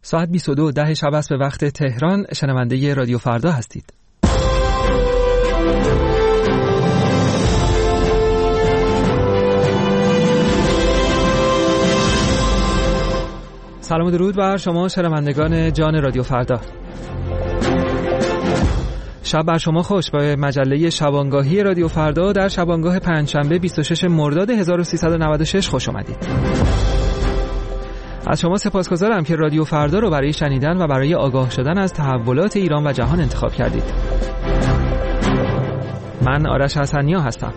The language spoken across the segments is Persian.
ساعت 22:10 شب است به وقت تهران. شنونده رادیو فردا هستید. سلام و درود بر شما شنوندگان جان رادیو فردا. شب بر شما خوش. با مجله شبانگاهی رادیو فردا در شبانگاه پنجشنبه 26 مرداد 1396 خوش آمدید. از شما سپاسگزارم که رادیو فردا رو برای شنیدن و برای آگاه شدن از تحولات ایران و جهان انتخاب کردید. من آرش حسنیا هستم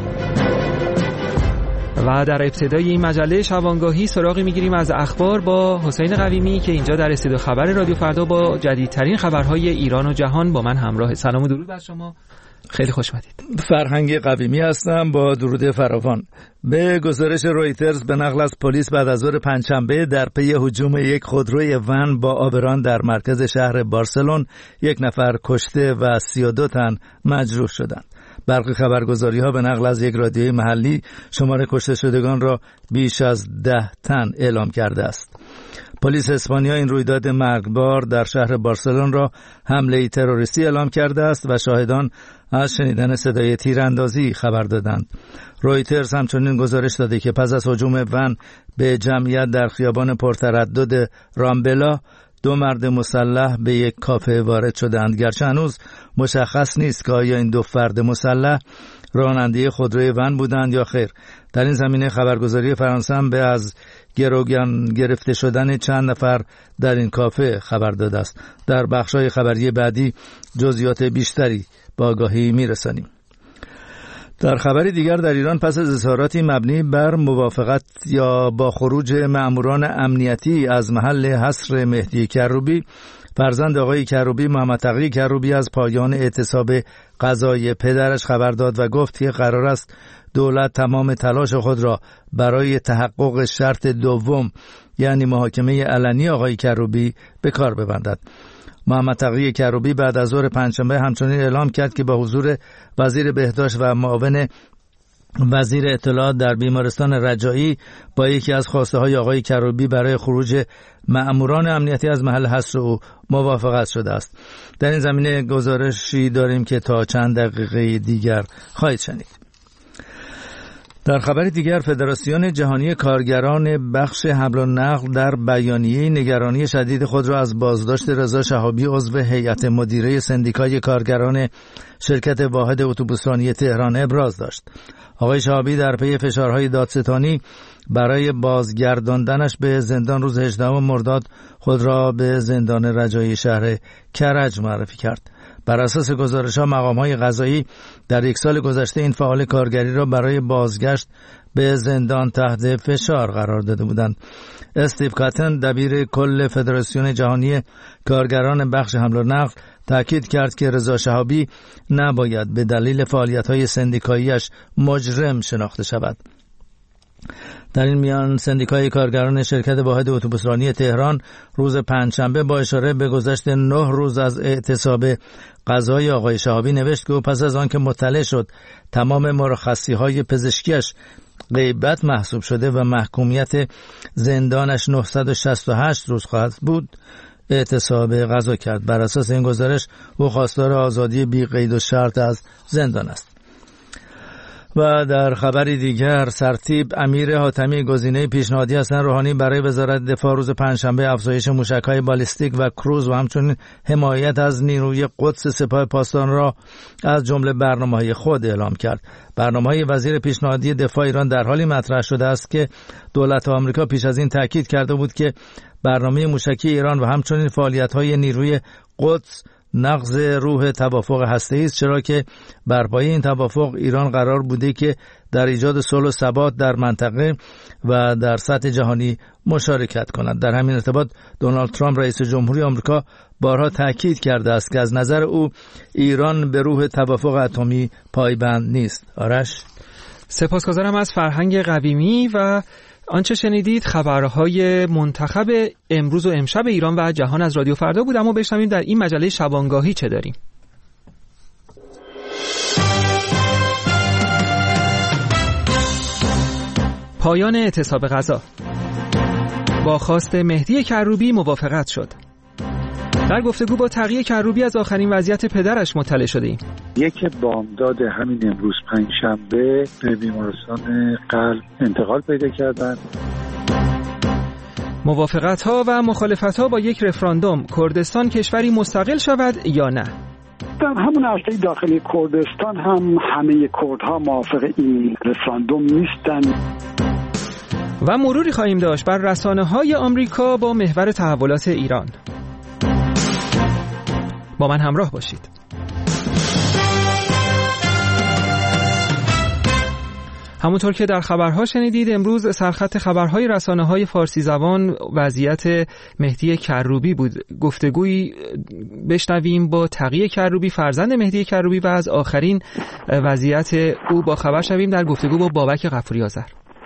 و در ابتدای این مجله شبانگاهی سراغی میگیریم از اخبار با حسین قویمی که اینجا در استودیو خبر رادیو فردا با جدیدترین خبرهای ایران و جهان با من همراه. سلام و درود بر شما. خیلی خوش اومدید. فرهنگ قویمی هستم با درود فراوان. به گزارش رویترز به نقل از پلیس بعد از ظهر پنجشنبه در پی هجوم یک خودروی ون با آبران در مرکز شهر بارسلون 1 نفر کشته و 32 تن مجروح شدند. برخی خبرگزاری‌ها به نقل از یک رادیوی محلی شمار کشته شدگان را بیش از 10 تن اعلام کرده است. پلیس اسپانیا این رویداد مرگبار در شهر بارسلون را حمله تروریستی اعلام کرده است و شاهدان از شنیدن صدای تیراندازی خبر دادند. رویترز همچنین گزارش داده که پس از هجوم ون به جمعیت در خیابان پرتردد رامبلا 2 مرد مسلح به یک کافه وارد شدند. گرچه هنوز مشخص نیست که آیا این 2 فرد مسلح راننده خودروی ون بودند یا خیر. در این زمینه خبرگزاری فرانسه هم به از گروگان گرفته شدن چند نفر در این کافه خبر داده است. در بخش‌های خبری بعدی جزئیات بیشتری با آگاهی میرسانیم. در خبری دیگر در ایران پس از اظهاراتی مبنی بر موافقت یا با خروج مأموران امنیتی از محل حصر مهدی کروبی، فرزند آقای کروبی محمد تقی کروبی از پایان اعتصاب قضایی پدرش خبر داد و گفت که قرار است دولت تمام تلاش خود را برای تحقق شرط دوم یعنی محاکمه علنی آقای کروبی به کار ببندد. محمد تقی کروبی بعد از ظهر پنجشنبه همچنین اعلام کرد که با حضور وزیر بهداشت و معاون وزیر اطلاعات در بیمارستان رجایی با یکی از خواسته های آقای کروبی برای خروج مأموران امنیتی از محل حصر او موافقت شده است. در این زمینه گزارشی داریم که تا چند دقیقه دیگر خواهید شنید. در خبر دیگر فدراسیون جهانی کارگران بخش حمل و نقل در بیانیه نگرانی شدید خود را از بازداشت رضا شهابی عضو هیئت مدیره سندیکای کارگران شرکت واحد اتوبوسرانی تهران ابراز داشت. آقای شهابی در پی فشارهای دادستانی برای بازگرداندنش به زندان روز 18 مرداد خود را به زندان رجایی شهر کرج معرفی کرد. بر اساس گزارش‌ها مقام‌های قضایی در 1 سال گذشته این فعال کارگری را برای بازگشت به زندان تحت فشار قرار داده بودند. استیو کاتن دبیر کل فدراسیون جهانی کارگران بخش حمل و نقل تاکید کرد که رضا شهابی نباید به دلیل فعالیت‌های سندیکایی‌اش مجرم شناخته شود. در این میان سندیکای کارگران شرکت واحد اتوبوسرانی تهران روز پنجشنبه با اشاره به گذشت 9 روز از اعتصاب قضایی آقای شهابی نوشت که پس از آن که مطلع شد تمام مرخصی‌های پزشکیش غیبت محسوب شده و محکومیت زندانش 968 روز خواهد بود اعتصاب قضا کرد. بر اساس این گزارش او خواستار آزادی بی قید و شرط از زندان است. و در خبری دیگر سرتیپ امیر حاتمی گزینه پیشنهادی حسن روحانی برای وزارت دفاع روز پنجشنبه افزایش موشک‌های بالیستیک و کروز و همچنین حمایت از نیروی قدس سپاه پاسداران را از جمله برنامه‌های خود اعلام کرد. برنامه‌های وزیر پیشنهادی دفاع ایران در حالی مطرح شده است که دولت آمریکا پیش از این تاکید کرده بود که برنامه موشکی ایران و همچنین فعالیت‌های نیروی قدس نقض روح توافق هسته‌ای است، چرا که بر پایه این توافق ایران قرار بوده که در ایجاد صلح و ثبات در منطقه و در سطح جهانی مشارکت کند. در همین ارتباط دونالد ترامپ رئیس جمهوری آمریکا بارها تاکید کرده است که از نظر او ایران به روح توافق اتمی پایبند نیست. آرش، سپاسگزارم از فرهنگ قویمی. و آنچه شنیدید خبرهای منتخب امروز و امشب ایران و جهان از رادیو فردا بود. اما بشنویم در این مجله شبانگاهی چه داریم. پایان اعتصاب غذا. با خواست مهدی کروبی موافقت شد. در گفتگو با تقی کروبی از آخرین وضعیت پدرش مطلع شدیم. یک بامداد همین امروز پنجشنبه به بیمارستان قلب انتقال پیدا کردند. موافقت‌ها و مخالفت‌ها با یک رفراندوم، کردستان کشوری مستقل شود یا نه؟ در همون عرصه داخلی کردستان هم همه کردها موافق این رفراندوم نیستن. و مروری خواهیم داشت بر رسانه‌های آمریکا با محور تحولات ایران. با من همراه باشید. همونطور که در خبرها شنیدید، امروز سرخط خبرهای رسانه‌های فارسی زبان وضعیت مهدی کروبی بود. گفتگویی بشنویم با تقی کروبی، فرزند مهدی کروبی، و از آخرین وضعیت او با خبر شویم در گفتگو با بابک غفوری آذر.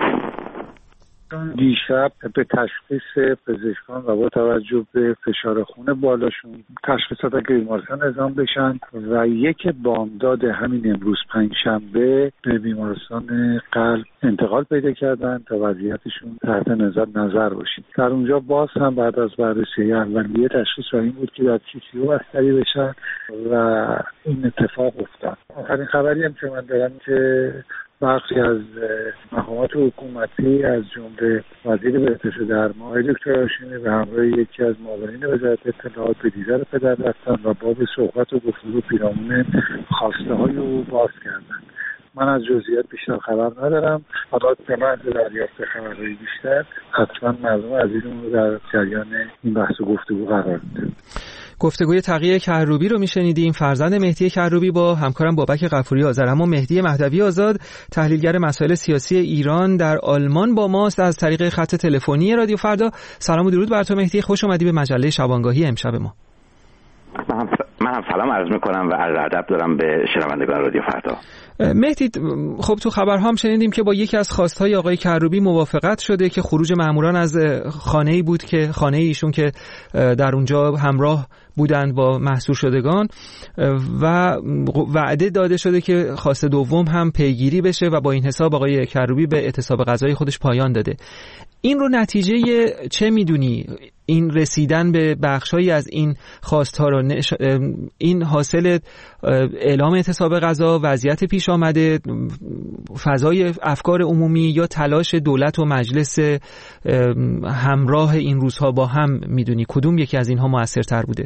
دیشب به تشخیص پزشکان و با توجه به فشار خون بالاشون تشخیصات که بیمارستان اعزام بشن و یک بامداد همین امروز پنجشنبه به بیمارستان قلب انتقال پیدا کردن تا وضعیتشون تحت نظر باشید. در اونجا باز هم بعد از بررسی اولیه تشخیص این بود که در CCU بستری بشن و این اتفاق افتاد. آخرین خبری هم که من دارم که بخشی از مقامات حکومتی از جمله وزیر بهداشت درمان آقای دکتر هاشمی به همراه یکی از معاونین وزارت اطلاعات به دیدار پدر رفتن و باب صحبت و گفتگو پیرامون خواسته های او باز کردند. من از جزئیات بیشتر خبر ندارم، فقط به محض دریافت خبرهای بیشتر حتما مردم عزیزمون رو در جریان این بحث و گفتگو قرار میدم. گفتگوی تقی کروبی رو میشنیدیم، فرزند مهدی کروبی با همکارم بابک غفوری آذر. اما مهدی مهدوی آزاد، تحلیلگر مسائل سیاسی ایران در آلمان با ماست از طریق خط تلفنی رادیو فردا. سلام و درود بر تو مهدی، خوش اومدی به مجله شبانگاهی امشب ما. من هم سلام عرض میکنم و عرض ادب دارم به شنوندگان رادیو فردا. مهدی، خب تو خبرها هم شنیدیم که با یکی از خواستهای آقای کروبی موافقت شده که خروج ماموران از خانه‌ای بود که خانه ایشون که در اونجا همراه بودند با محصور شدگان، و وعده داده شده که خواست دوم هم پیگیری بشه و با این حساب آقای کروبی به اعتصاب غذایی خودش پایان داده. این رو نتیجه چه میدونی؟ این رسیدن به بخشایی از این خواستها رو این حاصل اعلام اعتصاب غذا، وضعیت پیش آمده، فضای افکار عمومی، یا تلاش دولت و مجلس همراه این روزها با هم میدونی کدوم یکی از اینها موثرتر بوده؟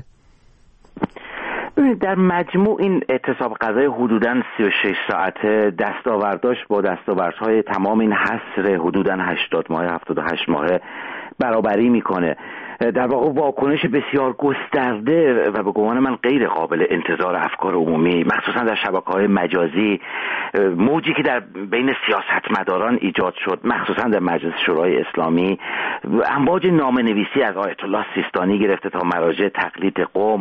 در مجموع این اعتصاب غذای حدوداً 36 ساعته دستاورداش با دستاوردهای تمام این حصر حدوداً 80 ماه 78 ماه برابری میکنه. در واقع واکنش بسیار گسترده و به گمان من غیر قابل انتظار افکار عمومی، مخصوصا در شبکه‌های مجازی، موجی که در بین سیاستمداران ایجاد شد، مخصوصا در مجلس شورای اسلامی، امواج نامه‌نویسی از آیت الله سیستانی گرفته تا مراجع تقلید قوم،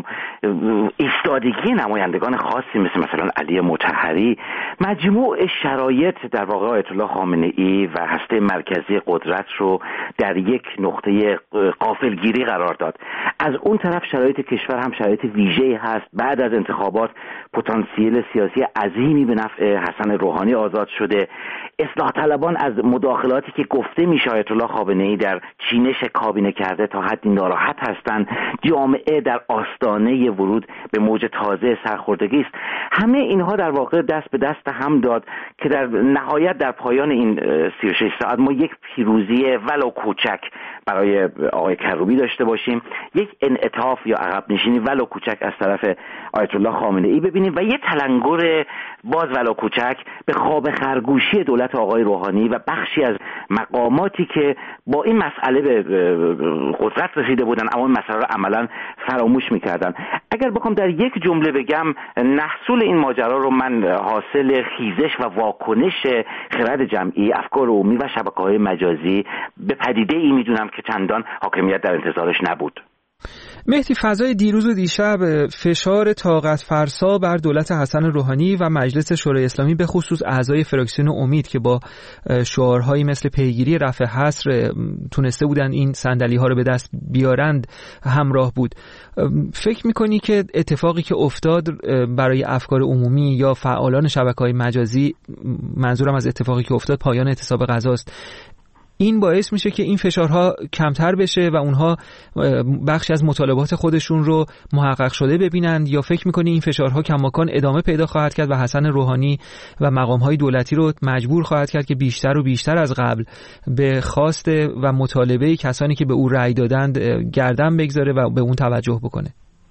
ایستادگی نمایندگان خاصی مثلا علی مطهری، مجموع شرایط در واقع آیت الله خامنه‌ای و هسته مرکزی قدرت رو در یک نقطه غافلگیری قرار داد. از اون طرف شرایط کشور هم شرایط ویژه‌ای هست. بعد از انتخابات پتانسیل سیاسی عظیمی به نفع حسن روحانی آزاد شده. اصلاح طلبان از مداخلاتی که گفته میشه آیت الله خامنه‌ای در چینش کابینه کرده تا حدی ناراحت هستند. جامعه در آستانه ورود به موج تازه سرخوردگی است. همه اینها در واقع دست به دست هم داد که در نهایت در پایان این 36 ساعت ما یک پیروزی ولو کوچک برای آقای کروبی داشته باشیم، یک انعطاف یا عقب نشینی ولو کوچک از طرف آیت الله خامنه‌ای ببینیم و یک تلنگر باز ولو کوچک به خواب خرگوشی دولت آقای روحانی و بخشی از مقاماتی که با این مسئله به قدرت رسیده بودن اما این مسئله رو عملاً فراموش می‌کردن. اگر بخوام در یک جمله بگم، محصول این ماجرا رو من حاصل خیزش و واکنش خرد جمعی، افکار عمومی و شبکه‌های مجازی به پدیده ای می‌دونم که چندان حاکمیت در انتظارش نبود. مهدی، فضای دیروز و دیشب فشار طاقت فرسا بر دولت حسن روحانی و مجلس شورای اسلامی به خصوص اعضای فراکسیون امید که با شعارهایی مثل پیگیری رفع حصر تونسته بودن این صندلی‌ها رو به دست بیارند همراه بود. فکر می‌کنی که اتفاقی که افتاد برای افکار عمومی یا فعالان شبکه‌های مجازی، منظورم از اتفاقی که افتاد پایان اعتصاب غذاست، این باعث میشه که این فشارها کمتر بشه و اونها بخشی از مطالبات خودشون رو محقق شده ببینند، یا فکر میکنی این فشارها کماکان ادامه پیدا خواهد کرد و حسن روحانی و مقامهای دولتی رو مجبور خواهد کرد که بیشتر و بیشتر از قبل به خواست و مطالبه کسانی که به او رأی دادند گردن بگذاره و به اون توجه بکنه؟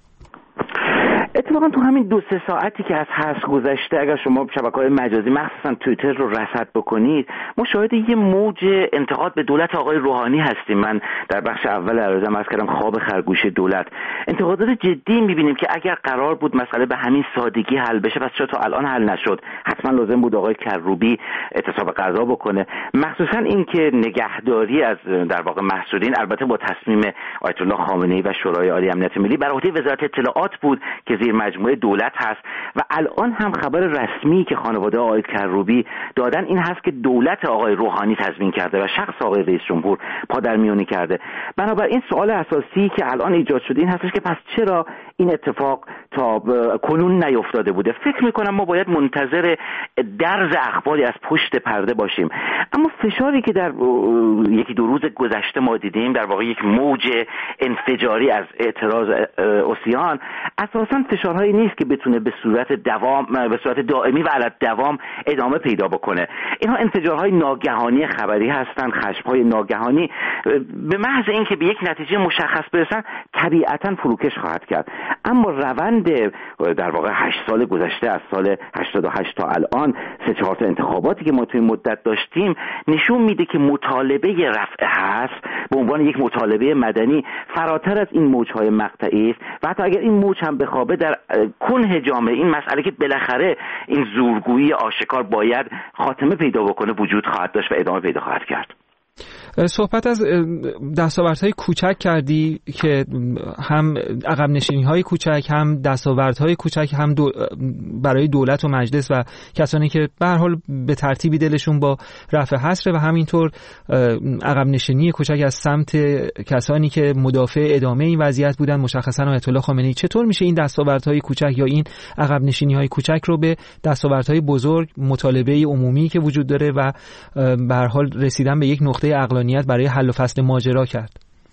اتفاقا تو همین 2-3 ساعتی که از حذف گذشته، اگر شما شبکه‌های مجازی مخصوصا توییتر رو رصد بکنید، ما شاهد یه موج انتقاد به دولت آقای روحانی هستیم. من در بخش اول عرضم عرض کردم خواب خرگوش دولت. انتقادات جدی می‌بینیم که اگر قرار بود مسئله به همین سادگی حل بشه، پس چرا تا الان حل نشد؟ حتما لازم بود آقای کروبی اعتصاب غذا بکنه. مخصوصا این که نگهداری از در واقع محصولین، البته با تصمیم آیت الله خامنه‌ای و شورای عالی امنیت ملی، بر عهده وزارت اطلاعات بود که زیر مجموعه دولت هست و الان هم خبر رسمی که خانواده آقای کروبی دادن این هست که دولت آقای روحانی تضمین کرده و شخص آقای رئیس جمهور پادرمیونی کرده. بنابراین سوال اساسی که الان ایجاد شده این هستش که پس چرا این اتفاق تا کنون نیفتاده بوده؟ فکر میکنم ما باید منتظر درز اخباری از پشت پرده باشیم. اما فشاری که در 1-2 روز گذشته ما دیدیم، در واقع یک موج انفجاری از اعتراض عصیان، اساساً فشارهایی نیست که بتونه به صورت دائمی و علی دوام ادامه پیدا بکنه. اینها انفجارهای ناگهانی خبری هستند، خشم‌های ناگهانی به محض اینکه به یک نتیجه مشخص برسن طبیعتاً فروکش خواهد کرد. اما روند در واقع 8 سال گذشته از سال 88 تا الان 3-4 تا انتخاباتی که ما توی مدت داشتیم نشون میده که مطالبه رفع هست به عنوان یک مطالبه مدنی فراتر از این موج‌های مقطعی است و حتی اگر این موج هم بخوابه در کنه جامعه این مسئله که بالاخره این زورگویی آشکار باید خاتمه پیدا بکنه وجود خواهد داشت و ادامه پیدا خواهد کرد. صحبت از دستاوردهای کوچک کردی که هم عقب نشینی‌های کوچک، هم دستاوردهای کوچک، هم برای دولت و مجلس و کسانی که به هر حال به ترتیبی دلشون با رفع حصر و همینطور عقب نشینی کوچک از سمت کسانی که مدافع ادامه این وضعیت بودن، مشخصا آیت الله خامنه‌ای. چطور میشه این دستاوردهای کوچک یا این عقب نشینی‌های کوچک رو به دستاوردهای بزرگ، مطالبه عمومی که وجود داره و به هر حال رسیدن به یک نقطه عقلانیت برای حل و فصل ماجرا کرد؟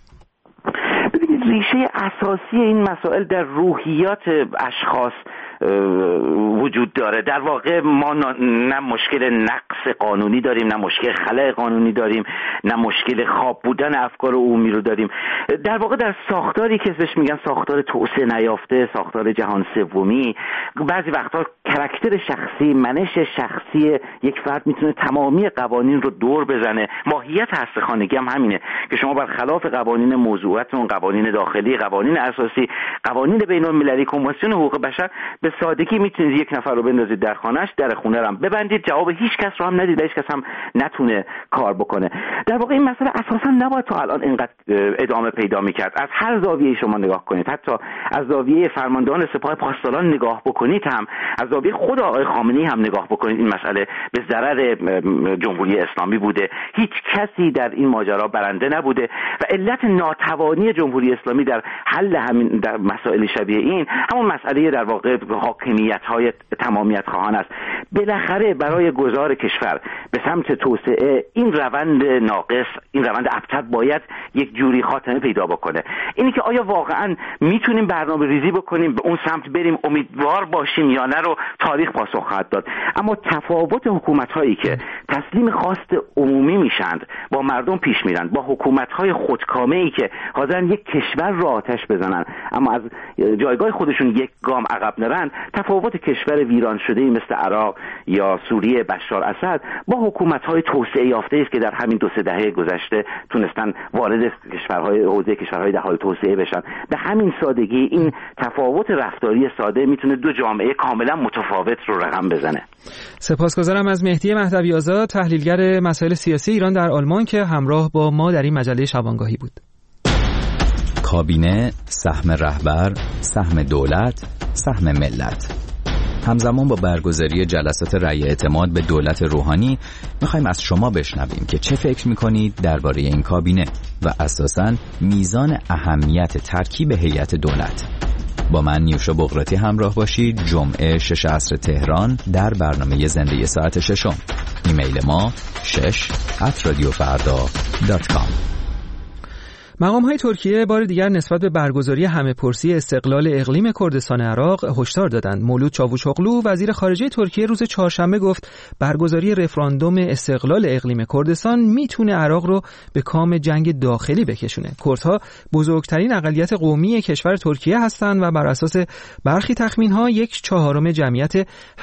ببینید، ریشه اساسی این مسائل در روحیات اشخاص وجود داره. در واقع ما نه مشکل نقص قانونی داریم، نه مشکل خلأ قانونی داریم، نه مشکل خواب بودن افکار عمومی رو داریم. در واقع در ساختاری که بهش میگن ساختار توسعه نیافته، ساختار جهان سومی، بعضی وقتا کاراکتر شخصی، منش شخصی یک فرد میتونه تمامی قوانین رو دور بزنه. ماهیت هسته خانگی هم همینه که شما برخلاف قوانین موضوعاتون، قوانین داخلی، قوانین اساسی، قوانین بین‌المللی، کنوانسیون حقوق بشر، به سادگی میتونید یک نفر رو بندازید در خانه‌اش، در خونه رو هم ببندید، جواب هیچ کس رو هم ندید، هیچ کس هم نتونه کار بکنه. در واقع این مسئله اساسا نباید تا الان اینقدر ادامه پیدا میکرد. از هر زاویه‌ای شما نگاه کنید، حتی از زاویه فرماندهان سپاه پاسداران نگاه بکنید، هم از زاویه خود آقای خامنه‌ای هم نگاه بکنید، این مسئله به ضرر جمهوری اسلامی بوده. هیچ کسی در این ماجرا برنده نبوده و علت ناتوانی جمهوری اسلامی در حل همین در مسائل شبیه این همون مسئله در واقع حاکمیت‌های تمامیت خواهان است. بالاخره برای گذار کشور به سمت توسعه این روند ناقص، این روند ابتر باید یک جوری خاتمه پیدا بکنه. اینی که آیا واقعا میتونیم برنامه ریزی بکنیم به اون سمت بریم، امیدوار باشیم یا نه، رو تاریخ پاسخ خواهد داد. اما تفاوت حکومت‌هایی که تسلیم خواست عمومی میشند، با مردم پیش میرن، با حکومت‌های خودکامه‌ای که حاضرن یک کشور رو آتش بزنن اما از جایگاه خودشون یک گام عقب نرن، تفاوت کشور ویران شده مثل عراق یا سوریه بشار اسد با حکومت‌های توسعه یافته است که در همین 2-3 دهه گذشته تونستن وارد حوزه کشورهای در حال توسعه بشن. به همین سادگی این تفاوت رفتاری ساده میتونه دو جامعه کاملا متفاوت رو رقم بزنه. سپاسگزارم از مهدی مهدوی آزاد، تحلیلگر مسائل سیاسی ایران در آلمان که همراه با ما در این مجله شبانگاهی بود. کابینه، سهم رهبر، سهم دولت، سهم ملت. همزمان با برگزاری جلسات رأی اعتماد به دولت روحانی میخوایم از شما بشنویم که چه فکر میکنید درباره این کابینه و اساساً میزان اهمیت ترکیب هیئت دولت. با من نیوشا بغراتی همراه باشید جمعه 6 عصر تهران در برنامه زنده ساعت 6. ایمیل ما shesh@radiofarda.com. مقام‌های ترکیه بار دیگر نسبت به برگزاری همه‌پرسی استقلال اقلیم کردستان عراق هشدار دادند. مولود چاوشوغلو وزیر خارجه ترکیه روز چهارشنبه گفت برگزاری رفراندوم استقلال اقلیم کردستان میتونه عراق رو به کام جنگ داخلی بکشونه. کردها بزرگترین اقلیت قومی کشور ترکیه هستند و بر اساس برخی تخمین‌ها 1/4 جمعیت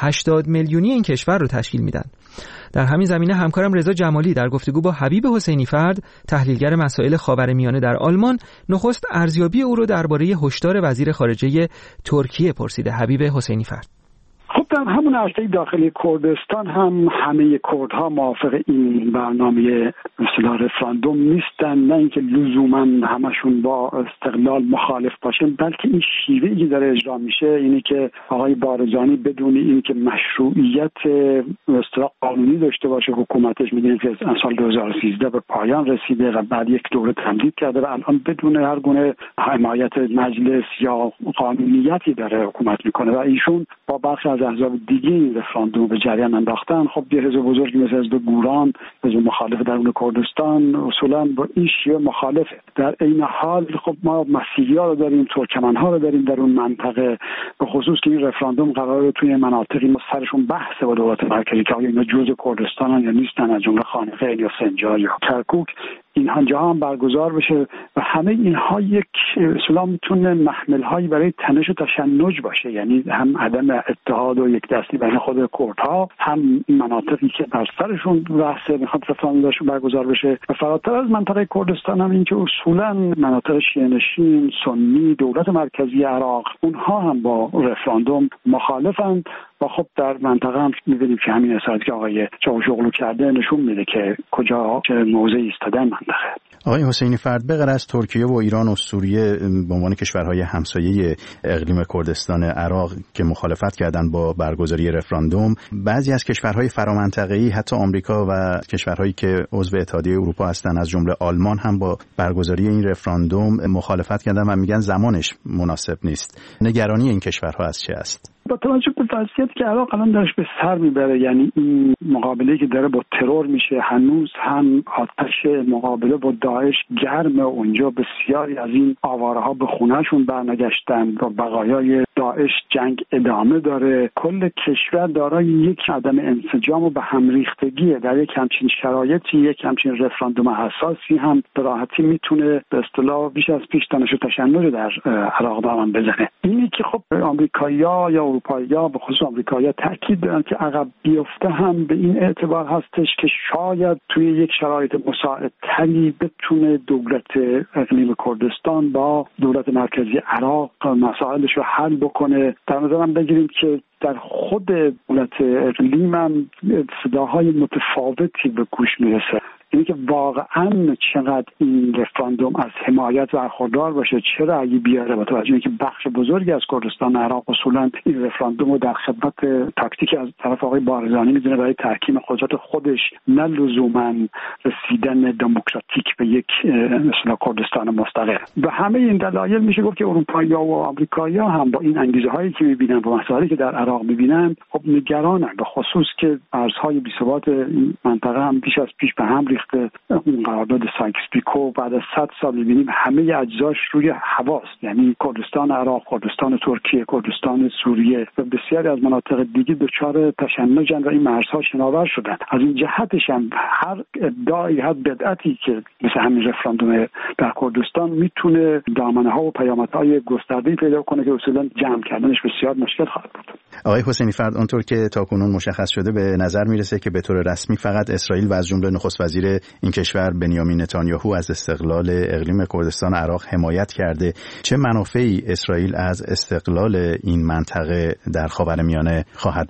80 میلیونی این کشور رو تشکیل میدن. در همین زمینه همکارم رضا جمالی در گفتگو با حبیب حسینی فرد تحلیلگر مسائل خاورمیانه در آلمان نخست ارزیابی او رو درباره هشدار وزیر خارجه ترکیه پرسیده. حبیب حسینی فرد: خب در همون عرصه داخلی کردستان هم همه کردها موافق این برنامه مثلا رفراندوم نیستن، نه اینکه لزوما همشون با استقلال مخالف باشن، بلکه این شیوهی که داره اجرا میشه اینی که آقای بارزانی بدون اینکه مشروعیت اصطلاح قانونی داشته باشه حکومتش، میدونید که از سال 2013 به پایان رسیده و بعد یک دوره تمدید کرده و الان بدون هر گونه حمایت مجلس یا قانونیتی داره حکومت میکنه و ایشون با برخی از احزاب دیگه این رفراندوم به جریان انداختن. خب یه حزب بزرگی مثل حزب گوران، حزب مخالف درون کردستان، اصولا با این شیوه مخالفه. در این حال خب ما مسیحی‌ها رو داریم، ترکمن‌ها رو داریم در اون منطقه، به خصوص که این رفراندوم قراره توی مناطقی سرشون بحثه با دولت مرکزی که آیا اینا جزء کردستانن یا نیستن، از جمله خانقه یا سنجار یا کرکوک، اینها جا هم برگزار بشه و همه اینها یک اصولا میتونه محمل‌هایی برای تنش و تشنج باشه، یعنی هم عدم اتحاد و یک دستی بین خود کردها، هم مناطقی که بر سرشون بحث میخواد رفراندومشون برگزار بشه و فراتر از منطقه کردستان هم اینکه اصولا مناطق شیعه‌نشین سنی دولت مرکزی عراق اونها هم با رفراندوم مخالفند و خب در منطقه هم می‌بینیم که همین اصالت که آقای چاوشوغلو کرده نشون میده که کجا چه موضعی ایستادن منطقه. آقای حسینی فرد، به غیر از ترکیه و ایران و سوریه به عنوان کشورهای همسایه اقلیم کردستان عراق که مخالفت کردند با برگزاری رفراندوم، بعضی از کشورهای فرامنطقه‌ای حتی آمریکا و کشورهایی که عضو اتحادیه اروپا هستند از جمله آلمان هم با برگزاری این رفراندوم مخالفت کردند و میگن زمانش مناسب نیست. نگرانی این کشورها از چه است؟ با توجه به وضعیتی که عراق الان دارش به سر میبره، یعنی این مقابله که داره با ترور میشه، هنوز هم آتش مقابله با داعش گرمه اونجا، بسیاری از این آواره‌ها به خونهشون برنگشتن و بقایای داعش جنگ ادامه داره. کل کشور دارای یک عدم انسجام و به هم ریختگیه. در یک همچین شرایطی یک همچین رفراندوم حساسی هم به راحتی میتونه به اصطلاح بیش از پیش تنش و تشنج در عراق دامن بزنه. اینی که خب آمریکایی‌ها یا اروپایی‌ها به خصوص آمریکایی‌ها تاکید دارن که عقب بیفته هم به این اعتبار هستش که شاید توی یک شرایط مساعدتری بتونه دولت اقلیم کردستان با دولت مرکزی عراق مسائلش رو حل بکنه. در نظرم بگیریم که در خود دولت اقلیم هم صداهای متفاوتی به گوش میرسه. اینی که واقعا چقدر این رفراندوم از حمایت برخوردار باشه، چه رأیی بیاره، با توجه اینکه بخش بزرگی از کردستان عراق اصولا این رفراندوم رو در خدمت تاکتیک از طرف آقای بارزانی میدونه برای تحکیم قدرت خودش، نه لزوما رسیدن دموکراتیک به یک مثلا کردستان مستقل. به همه این دلایل میشه گفت که اروپایی‌ها و آمریکایی‌ها هم با این انگیزه‌هایی که می‌بینن و مسائلی که در عراق می‌بینن خب نگرانن، به خصوص که ارزهای بی‌ثبات این منطقه هم بیش از پیش به هم ریخته. اون قرارداد سایکس-پیکو بعد از 100 سال می‌بینیم همه اجزاش روی هواست، یعنی کردستان عراق، کردستان ترکیه، کردستان سوریه و بسیاری از مناطق دیگه دچار تشنجن و این مرزها شناور شدن. از این جهتش هم هر ادعایی، هر بدعتی که مثل همین رفراندوم در کردستان میتونه دامنه‌ها و پیامدهای گسترده‌ای پیدا کنه که اصولا جمع کردنش بسیار مشکل خواهد بود. آقای حسینی فرد، اونطور که تاکنون مشخص شده به نظر میرسه که به طور رسمی فقط اسرائیل و از جمله نخست وزیر این کشور بنیامین نتانیاهو از استقلال اقلیم کردستان عراق حمایت کرده. چه منافعی اسرائیل از استقلال این منطقه در خاورمیانه خواهد برد؟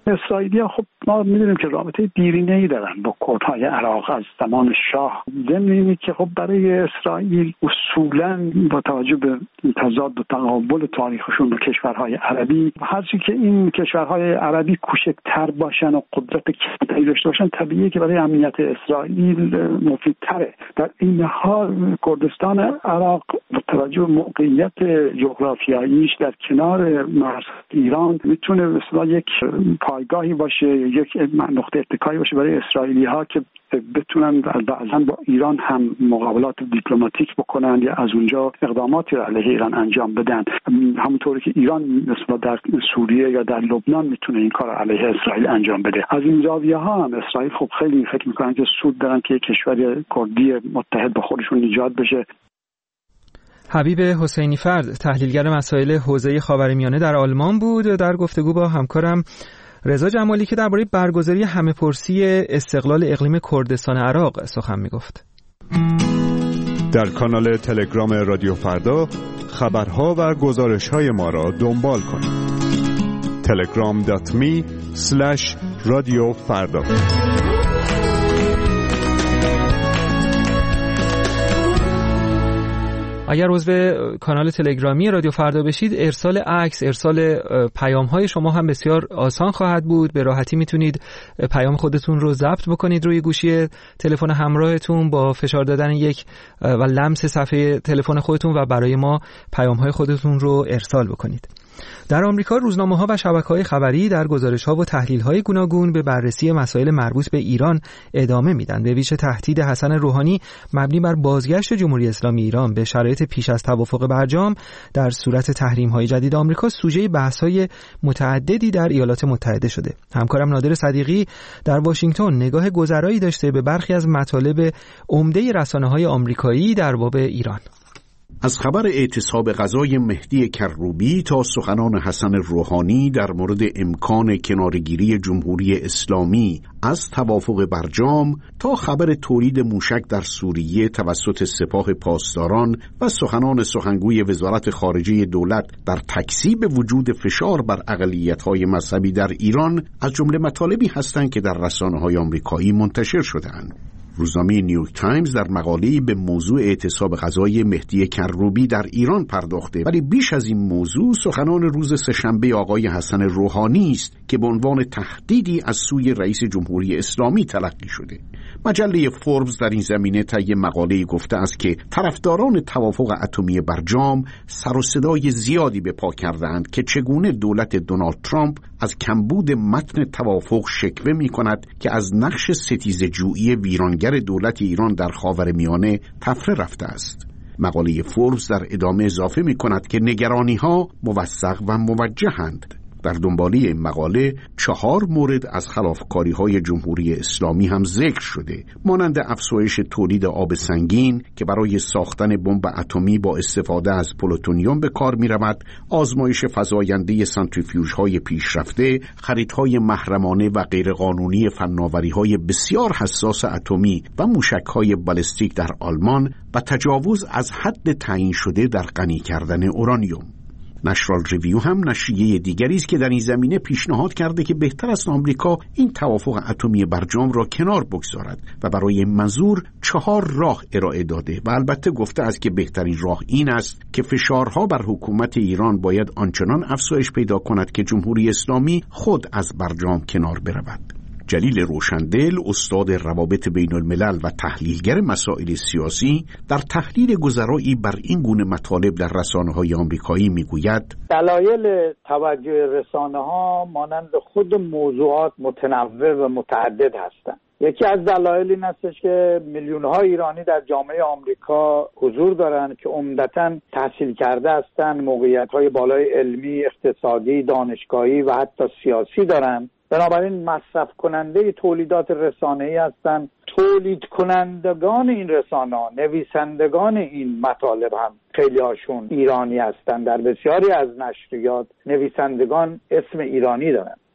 اسرائیلی‌ها خب ما می‌دونیم که رابطه دیرینه‌ای دارن با کردهای عراق از زمان شاه. ضمن اینه که خب برای اسرائیل اصولاً با توجه به تضاد و تقابل تاریخشون با کشورهای عربی، هرچی که این کشورهای عربی کوچکتر باشن و قدرت کمتری داشته باشن، طبیعیه که برای امنیت اسرائیل مفیدتره. در این حال کردستان عراق با توجه به موقعیت جغرافیاییش در کنار مرز ایران میتونه مثلا یک پایگاهی باشه، یک نقطه اتکایی باشه برای اسرائیلی‌ها که بتونن بعضا با ایران هم مقابلات دیپلماتیک بکنن یا از اونجا اقداماتی علیه ایران انجام بدن، همونطوری که ایران مثلا در سوریه یا در لبنان میتونه این کار علیه اسرائیل انجام بده. از این زاویه ها هم اسرائیل خب خیلی فکر میکنن که سود دارن که کشور کردی متحد با خودشون ایجاد بشه. حبیب حسینی فرد، تحلیلگر مسائل حوزه خاورمیانه در آلمان بود، در گفتگو با همکارم رضا جمالی که درباره برگزاری همه‌پرسی استقلال اقلیم کردستان عراق سخن میگفت. در کانال تلگرام رادیو فردا خبرها و گزارش‌های ما را دنبال کنید. telegram.me/radiofarda. اگر عضو کانال تلگرامی رادیو فردا بشید، ارسال عکس، ارسال پیام‌های شما هم بسیار آسان خواهد بود. به راحتی میتونید پیام خودتون رو ضبط بکنید روی گوشی تلفن همراهتون با فشار دادن یک و لمس صفحه تلفن خودتون و برای ما پیام‌های خودتون رو ارسال بکنید. در آمریکا روزنامه‌ها و شبکه‌های خبری در گزارش‌ها و تحلیل‌های گوناگون به بررسی مسائل مربوط به ایران ادامه میدن. به ویژه تهدید حسن روحانی مبنی بر بازگشت جمهوری اسلامی ایران به شرایط پیش از توافق برجام در صورت تحریم‌های جدید آمریکا سوژه بحث‌های متعددی در ایالات متحده شده. همکارم نادر صدیقی در واشنگتن نگاه گذرایی داشته به برخی از مطالب عمده رسانه‌های آمریکایی در باب ایران. از خبر اعتصاب غذای مهدی کروبی تا سخنان حسن روحانی در مورد امکان کنارگیری جمهوری اسلامی از توافق برجام تا خبر تولید موشک در سوریه توسط سپاه پاسداران و سخنان سخنگوی وزارت خارجه دولت در تکذیب وجود فشار بر اقلیت‌های مذهبی در ایران از جمله مطالبی هستند که در رسانه‌های آمریکایی منتشر شده‌اند. روزنامه نیویورک تایمز در مقاله‌ای به موضوع اعتصاب غذای مهدی کروبی در ایران پرداخته، ولی بیش از این موضوع سخنان روز سه‌شنبه آقای حسن روحانی است که به عنوان تهدیدی از سوی رئیس جمهوری اسلامی تلقی شده. مجله فوربس در این زمینه طی مقاله‌ای گفته است که طرفداران توافق اتمی برجام سر و صدای زیادی به پا کردند که چگونه دولت دونالد ترامپ از کمبود متن توافق شکوه می‌کند که از نقش ستیزه‌جویی ویرانگر دولت ایران در خاورمیانه طفره رفته است. مقاله فوربس در ادامه اضافه می‌کند که نگرانی‌ها موثق و موجه‌اند. در دنباله این مقاله 4 مورد از خلافکاری‌های جمهوری اسلامی هم ذکر شده، مانند افزایش تولید آب سنگین که برای ساختن بمب اتمی با استفاده از پلوتونیوم به کار می‌رود، آزمایش فزاینده سانتریفیوژهای پیشرفته، خریدهای محرمانه و غیرقانونی فناوری‌های بسیار حساس اتمی و موشک‌های بالستیک در آلمان و تجاوز از حد تعیین شده در غنی کردن اورانیوم. نشرال ریویو هم نشریه دیگری است که در این زمینه پیشنهاد کرده که بهتر است آمریکا این توافق اتمی برجام را کنار بگذارد و برای منظور 4 راه ارائه داده و البته گفته است که بهترین راه این است که فشارها بر حکومت ایران باید آنچنان افزایش پیدا کند که جمهوری اسلامی خود از برجام کنار برود. جلیل روشندل، استاد روابط بین الملل و تحلیلگر مسائل سیاسی، در تحلیل گذرایی بر این گونه مطالب در رسانه‌های آمریکایی میگوید دلایل توجه رسانه‌ها مانند خود موضوعات متنوع و متعدد هستند. یکی از دلایل این هستش که میلیون‌ها ایرانی در جامعه آمریکا حضور دارند که عمدتاً تحصیل کرده هستند، موقعیت‌های بالای علمی، اقتصادی، دانشگاهی و حتی سیاسی دارند. بنابراین مصرف کننده تولیدات رسانه‌ای هستند. تولید کنندگان این رسانه‌ها، نویسندگان این مطالب هم خیلی هاشون ایرانی هستند. در بسیاری از نشریات نویسندگان اسم ایرانی دارند.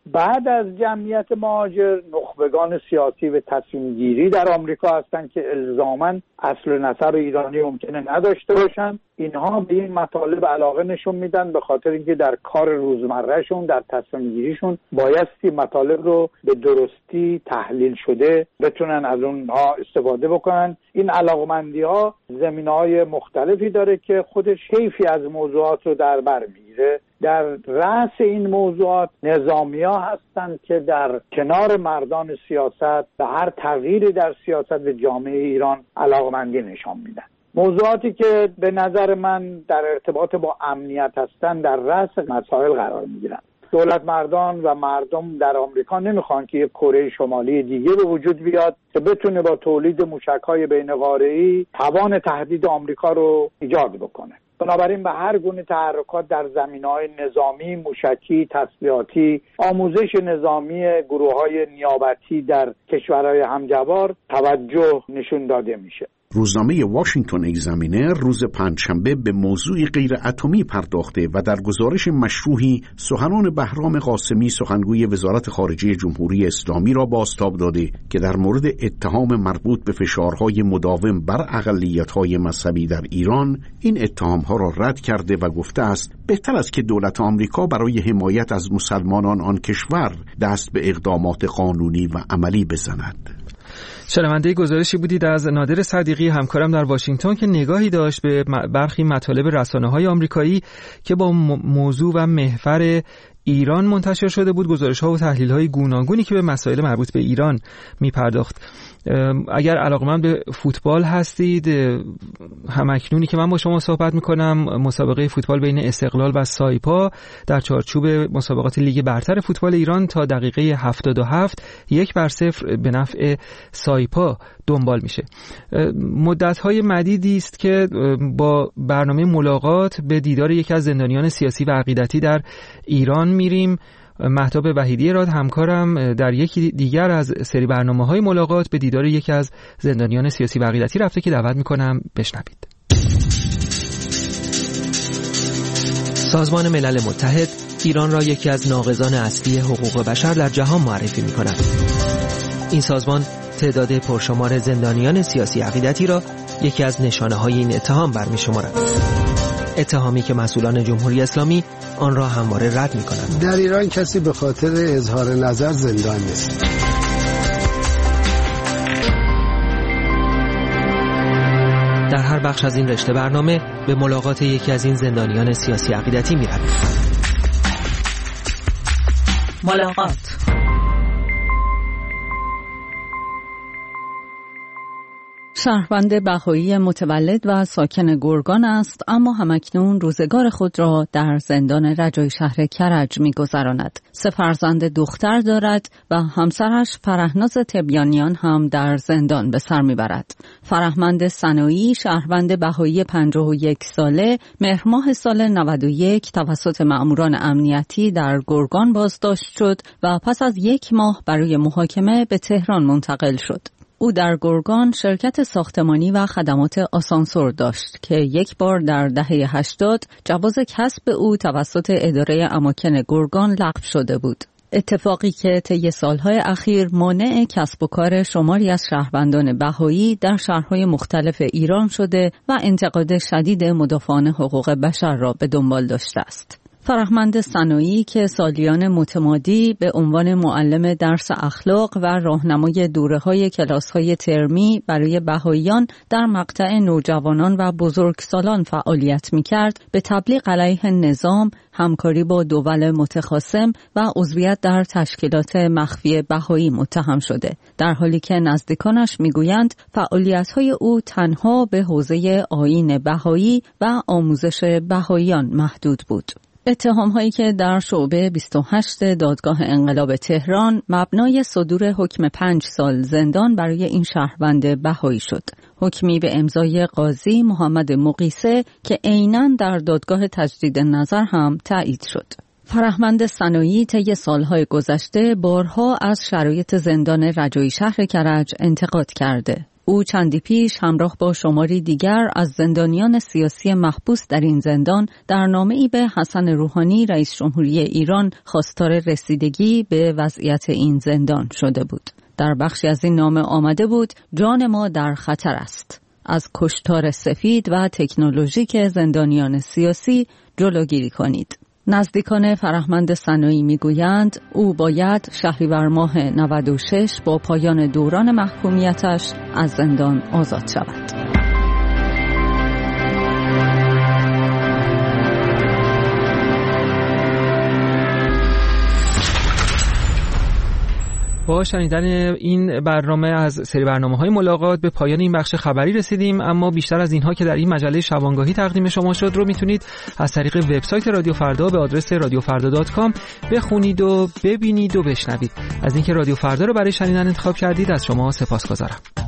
بعد از جمعیت مهاجر نخبگان سیاسی و تصمیم گیری در آمریکا هستند که الزاماً اصل و نسب ایرانی ممکنه نداشته باشن. اینها به این مطالب علاقه نشون میدن به خاطر اینکه در کار روزمرهشون، در تصمیم گیریشون بایستی مطالب رو به درستی تحلیل شده بتونن از اونها استفاده بکنن. این علاقمندی‌ها زمینه‌های مختلفی داره که خودش حیفی از موضوعات رو در بر میگیره. در رأس این موضوعات نظامی‌ها هستند که در کنار مردان سیاست به هر تغییری در سیاست و جامعه ایران علاقمندی نشان میدن. موضوعاتی که به نظر من در ارتباط با امنیت هستند در رأس مسائل قرار میگیرن. دولت مردان و مردم در آمریکا نمیخوان که یک کره شمالی دیگه به وجود بیاد که بتونه با تولید موشک‌های بین‌قاره‌ای توان تهدید آمریکا رو ایجاد بکنه. بنابراین به هر گونه تحرکات در زمینه‌های نظامی، موشکی، تسلیحاتی، آموزش نظامی گروه‌های نیابتی در کشورهای همجوار توجه نشون داده میشه. روزنامه واشنگتن اگزامینر روز پنجشنبه به موضوع غیر اتمی پرداخته و در گزارش مشروحی سخنان بهرام قاسمی سخنگوی وزارت خارجه جمهوری اسلامی را بازتاب داده که در مورد اتهام مربوط به فشارهای مداوم بر اقلیت‌های مذهبی در ایران این اتهام‌ها را رد کرده و گفته است بهتر است که دولت آمریکا برای حمایت از مسلمانان آن کشور دست به اقدامات قانونی و عملی بزند. شنونده گزارشی بودید از نادر صدیقی همکارم در واشنگتن که نگاهی داشت به برخی مطالب رسانه‌های آمریکایی که با موضوع و محور ایران منتشر شده بود، گزارش‌ها و تحلیل‌های گوناگونی که به مسائل مربوط به ایران می‌پرداخت. اگر علاقه‌مند به فوتبال هستید، همکنونی که من با شما صحبت می‌کنم مسابقه فوتبال بین استقلال و سایپا در چارچوب مسابقات لیگ برتر فوتبال ایران تا دقیقه 77 1-0 به نفع سایپا دنبال میشه. مدت‌های مدیدی است که با برنامه ملاقات به دیدار یکی از زندانیان سیاسی و عقیدتی در ایران میریم. مهتاب وحیدی راد همکارم در یکی دیگر از سری برنامه‌های ملاقات به دیدار یکی از زندانیان سیاسی و عقیدتی رفته که دعوت می‌کنم بشنوید. سازمان ملل متحد ایران را یکی از ناقضان اصلی حقوق بشر در جهان معرفی می‌کند. این سازمان تعداد پرشمار زندانیان سیاسی عقیدتی را یکی از نشانه‌های این اتهام برمی‌شمارد. اتهامی که مسئولان جمهوری اسلامی آن را همواره رد می‌کنند. در ایران کسی به خاطر اظهار نظر زندان نیست. در هر بخش از این رشته برنامه به ملاقات یکی از این زندانیان سیاسی عقیدتی می‌رویم. ملاقات. شهروند بهایی متولد و ساکن گرگان است، اما همکنون روزگار خود را در زندان رجایی شهر کرج می‌گذراند. 3 فرزند دختر دارد و همسرش فرهناز تبیانیان هم در زندان به سر می‌برد. فرهمند سنایی شهروند بهایی 51 ساله مهر ماه سال 91 توسط مأموران امنیتی در گرگان بازداشت شد و پس از 1 ماه برای محاکمه به تهران منتقل شد. او در گرگان شرکت ساختمانی و خدمات آسانسور داشت که یک بار در دهه 80 جواز کسب او توسط اداره اماکن گرگان لغو شده بود. اتفاقی که طی سالهای اخیر مانع کسب و کار شماری از شهروندان بهایی در شهرهای مختلف ایران شده و انتقاد شدید مدافعان حقوق بشر را به دنبال داشته است. فرهمند سنایی که سالیان متمادی به عنوان معلم درس اخلاق و راهنمای دوره‌های کلاس‌های ترمی برای بهائیان در مقطع نوجوانان و بزرگسالان فعالیت می‌کرد، به تبلیغ علیه نظام، همکاری با دول متخاصم و عضویت در تشکیلات مخفی بهایی متهم شده، در حالی که نزدیکانش می‌گویند فعالیت‌های او تنها به حوزه آیین بهایی و آموزش بهائیان محدود بود. اتهام‌هایی که در شعبه 28 دادگاه انقلاب تهران مبنای صدور حکم 5 سال زندان برای این شهروند بهایی شد. حکمی به امضای قاضی محمد مقیسه که عیناً در دادگاه تجدید نظر هم تایید شد. فرهمند سنایی طی سالهای گذشته بارها از شرایط زندان رجایی شهر کرج انتقاد کرده. او چندی پیش همراه با شماری دیگر از زندانیان سیاسی محبوس در این زندان در نامه‌ای به حسن روحانی رئیس جمهوری ایران خواستار رسیدگی به وضعیت این زندان شده بود. در بخشی از این نامه آمده بود: جان ما در خطر است. از کشتار سفید و تکنولوژیک زندانیان سیاسی جلوگیری کنید. نزدیکان فرهمند سنایی میگویند او باید شهریور ماه 96 با پایان دوران محکومیتش از زندان آزاد شود. با شنیدن این برنامه از سری برنامه‌های ملاقات به پایان این بخش خبری رسیدیم، اما بیشتر از اینها که در این مجله شبانگاهی تقدیم شما شد رو میتونید از طریق وبسایت رادیو فردا به آدرس radiofarda.com بخونید و ببینید و بشنوید. از اینکه رادیو فردا رو برای شنیدن انتخاب کردید از شما سپاسگزارم.